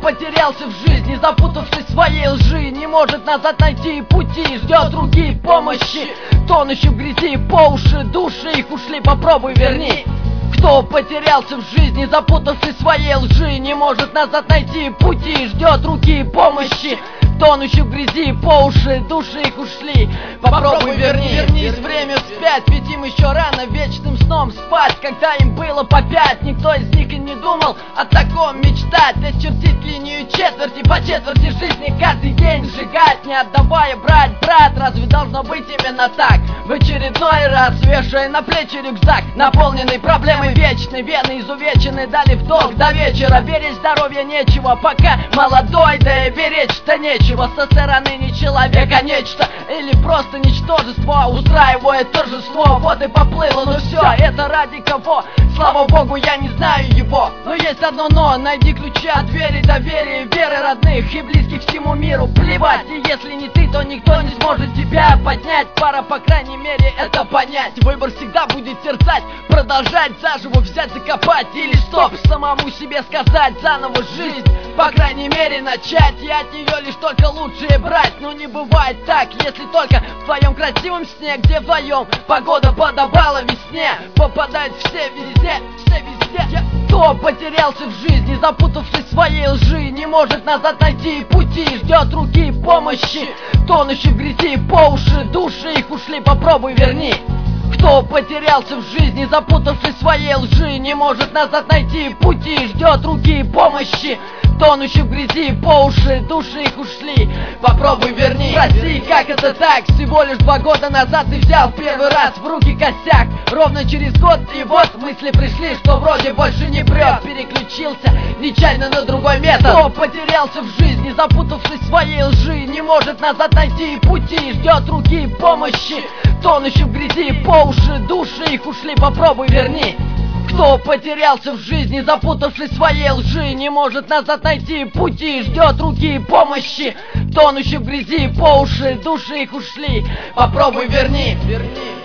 потерялся в жизни, запутавшись в своей лжи, не может назад найти пути, ждет другие помощи. Тонущий в грязи по уши, души их ушли, попробуй верни. Кто потерялся в жизни, запутавшись в своей лжи, не может назад найти пути, ждет руки помощи. Тонущий в грязи по уши, души их ушли, попробуй верни. Вернись время вспять, ведь им еще рано вечным сном спать. Когда им было по 5, никто из них и не думал о таком мечтать. Очертить линию четверти, по четверти жизни каждый день сжигать, не отдавая брать, брат. Разве должно быть именно так? В очередной раз вешая на плечи рюкзак, наполненный проблемой вечной, вены изувечены, дали вдох до вечера. Беречь здоровья нечего, пока молодой, да и беречь-то нечего. Со стороны не человек, а нечто, или просто ничтожество, устраивает торжество. Вот и поплыло, но все это ради кого? Слава богу, я не знаю его. Но есть одно но, найди ключи от двери, доверия, веры родных и близких всему миру. Плевать, и если не ты, то никто не сможет тебя поднять. Пора, по крайней мере, это понять. Выбор всегда будет терзать, продолжать заживо взять, закопать, или стоп, самому себе сказать заново жизнь, по крайней мере начать. И от нее лишь только лучшее брать. Но не бывает так, если только в твоем красивом сне, где вдвоем погода подобала весне. Попадают все везде, все везде. Кто потерялся в жизни, запутавшись в своей лжи, не может назад найти пути, ждет руки помощи. Тонущий в грязи по уши, души их ушли, попробуй верни. Кто потерялся в жизни, запутавшись в своей лжи, не может назад найти пути, ждет руки помощи. Тонущий в грязи по уши, души их ушли, попробуй верни. Спроси, как это так? Всего лишь 2 года назад ты взял первый раз в руки косяк. Ровно через год и вот мысли пришли, что вроде больше не прет. Переключился нечаянно на другой метод. Кто потерялся в жизни, запутавшись в своей лжи, не может назад найти пути, ждет руки помощи. Тонущий в грязи по уши, души их ушли, попробуй верни. Кто потерялся в жизни, запутавшись в своей лжи, не может назад найти пути, ждет руки помощи. Тонущий в грязи по уши, души их ушли, попробуй верни.